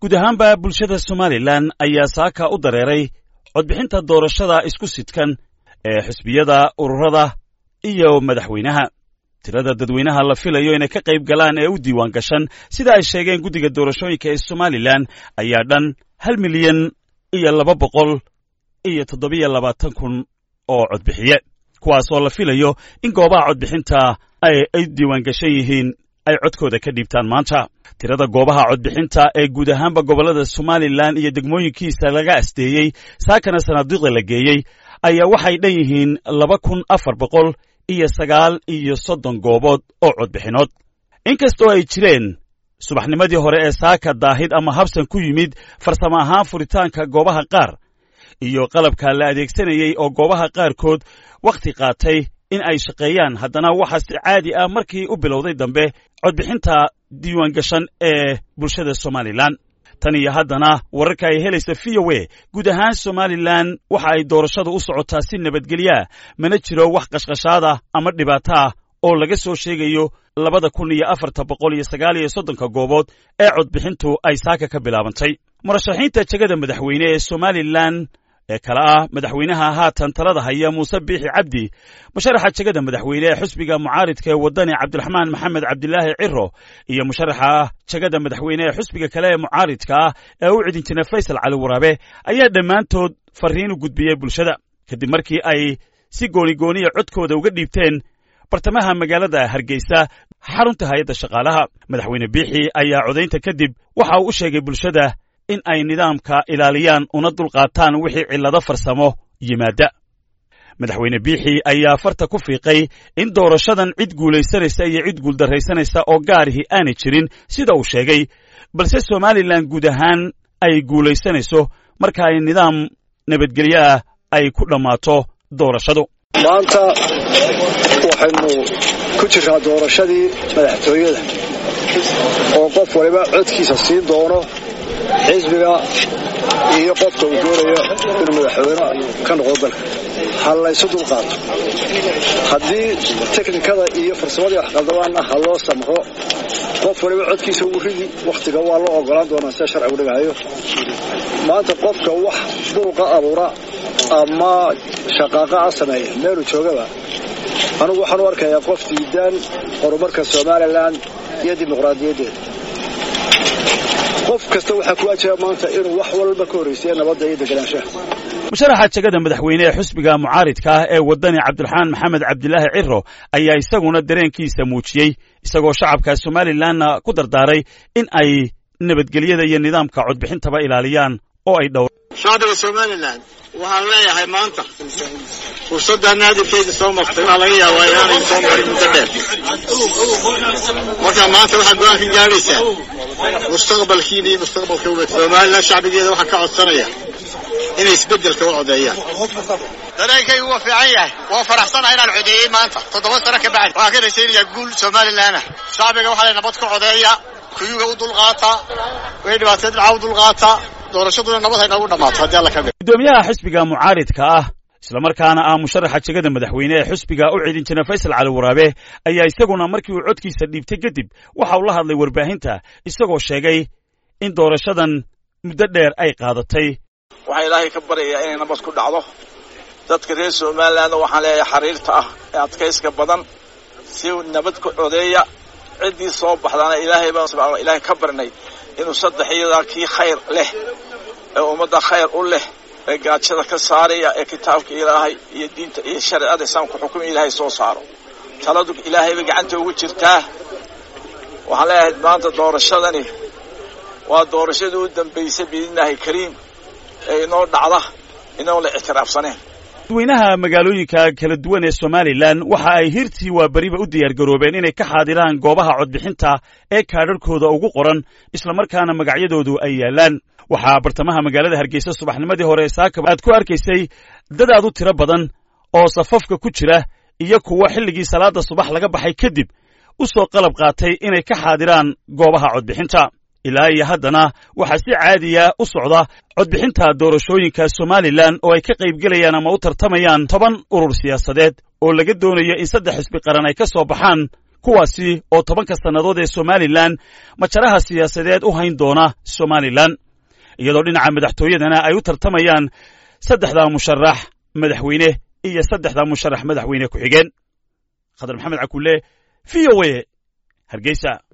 guud ahaanba bulshada Somaliland ayaa saaka u dareeray codbixinta doorashada isku sidkan ee xisbiyada ururada iyo madaxweynaha. tirada dadweynaha la filayo inay ka qayb galaan ee u diiwaan gashan sida ay sheegeen guddiga doorashooyinka ee Somaliland ayaa dhan 1,227,000 oo codbixiye, kuwaas oo la filayo in goobaha codbixinta ay diiwaan gashan yihiin ay codkooda ka dhiibtaan maanta. tirada goobaha codbixinta ee guud ahaanba gobolada Somaliland iyo degmooyinkiisa laga asteeyay saakana sanadiiqda la geeyay ayaa waxay dhan yihiin 2,430 goobood oo codbixinood. inkastoo ay jireen subaxnimadii hore ee saaka daahid ama habsan ku yimid farsamo ahaan furitaanka goobaha qaar iyo qalabka la adeegsanayay oo goobaha qaarkood waqti qaatay in ay shaqeeyaan, haddana waxa si caadi ah markii u bilowday dambe codbixinta diiwaan gashan ee bulshada Somaliland. tan iyo haddana wararka ay helaysa VOA guud ahaan Somaliland waxa ay doorashadu u socotaa si nabadgelyo, mana jiro wax qashqashaada ama dhibaato ah oo laga soo sheegayo 2,430 goobood ee codbixintu ay saaka ka bilaabantay. murashaxiinta jagada madaxweyne ee Somaliland ee kala ah madaxweynaha haatan talada haya Muuse Biixi Cabdi, musharaxa jagada madaxweyne ee xisbiga mucaaridka ee wadani Cabdiraxmaan Maxamed Cabdilaahi Ciro, iyo musharaxa jagada madaxweyne ee xisbiga kale ee mucaaridka ee u cidin jiray Faysal Cali Waraabe ayaa dhammaantood fariin u gudbiyay bulshada kadib markii ay si gooni codkooda uga dhiibteen bartamaha magaalada Hargeysa xarunta hay'adda shaqaalaha. madaxweyne Biixi ayaa codaynta kadib waxa uu u sheegay bulshada in ay nidaamka ilaaliyaan una dulqaataan wixii cillado farsamo yimaada. madaxweyne Biixi ayaa farta ku fiiqay in doorashadan cid guulaysanaysa iyo cid guuldarraysanaysa oo gaarihi aanay jirin sida uu sheegay, balse Somaliland guud ahaan ay guulaysanayso marka ay nidaam nabadgelyo ah ay ku dhammaato doorashadu. maanta waxaynu ku jirnaa doorashadii madaxtooyada oo qof waliba codkiisa siin doono xisbiga iyo qofka uu doonayo inuu madaxweyne ka noqdo dalka. ha laysu dulqaato, haddii teknikada iyo farsamadii wax qaldabaan ah ha loo samro. qof waliba codkiisa ugu ridi, wakhtiga waa loo ogolaan doonaa sida sharcigu dhigayo. maanta qofka wax buuqa abuura ama shaqaaqa sameeya meelu joogaba, anigu waxaan u arkayaa qof diidaan horumarka Somaliland iyo dimuqraadiyaddeeda. qof kasta waxa ku ajaa maanta inuu wax walba ka horeysiyo nabadda iyo deganaanshaha. musharaxa jagada madaxweyne ee xisbiga mucaaridka ee wadani Cabdiraxmaan Maxamed Cabdilaahi Ciro ayaa isaguna dareenkiisa muujiyey, isagoo shacabka Somalilandna ku dardaaray in ay nabadgelyada iyo nidaamka codbixintaba ilaaliyaan oo ay dhowr. shacabka Somaliland waxaan leeyahay maanta fursadda naadibkeeda soo martay laga yaabaa inay soo marin muddo dheer. marka maanta waxaa go'aan ka gaaraysaa mustaqbalkiina iyo mustaqbalka Somaliland shacbigeeda waxaa ka codsanaya inay isbeddelka u codeeyaan. dareenkaygu waa fiican yahay, waa faraxsanahay inaan codeeyay maanta 7 sano ka bacdi. waxaan ka rajaynayaa guul Somaliland. shacbiga waxaa nabad ku codeeya, kuyuga u dulqaata, way dhibaatada dhacaa u dulqaata, doorashaduna nabad ay nagu dhamaato haddii alla ka dhigo. gudoomiyaha xisbiga mucaaridka isla markaana musharaxa jagada madaxweyne ee xisbiga u cidin jiray Faysal Cali Waraabe ayaa isaguna markii uu codkiisa dhiibtay kadib waxa uu la hadlay warbaahinta isagoo sheegay in doorashadan muddo dheer ay qaadatay. waxaan ilaahay ka baryayaa inay nabad ku dhacdo. dadka reer Somaliland waxaan leeyahay xariirta ah ee adkayska badan si nabad ku codeeya. ciddii soo baxdana ilaahay baan subxaanahu ilaahay ka barnay inuu saddexiyada kii khayr leh ee ummadda khayr u leh ee gaajada ka saaraya ee kitaabka Ilaahay iyo diinta iyo sharciga islaamka xukuum Ilaahay soo saaro. taladu Ilaahay bay gacanta ugu jirtaa. waxaan leeyahay maanta doorashadani waa doorashadii u dambeysay biidnaahi kariim ee inoo dhacda inoo la ictiraafsaneen. dadweynaha magaalooyinka kala duwan ee Somaliland waxa ay hirtii waa bariba u diyaar garoobeen inay ka xaadiraan goobaha codbixinta ee kaadhadhkooda ugu qoran isla markaana magacyadoodu ay yaalaan. waxaa bartamaha magaalada Hargeysa subaxnimadii hore saaka aad ku arkaysay dad aad u tiro badan oo safafka ku jira iyo kuwa xilligii salaada subax laga baxay kadib u soo qalab qaatay inay ka xaadiraan goobaha codbixinta. ilaa iyo haddana waxaa si caadiya u socda codbixinta doorashooyinka Somaliland oo ay ka qayb galayaan ama u tartamayaan 10 urur siyaasadeed oo laga doonayo in 3 xisbi qaran ay ka soo baxaan kuwaasi oo 10 sannadood ee Somaliland majaraha siyaasadeed u hayn doona Somaliland iyadoo dhinaca madaxtooyadana ay u tartamayaan 3 musharax madaxweyne iyo 3 musharax madaxweyne ku xigeen. Khadar Maxamed Cakulle VOA Hargeysa.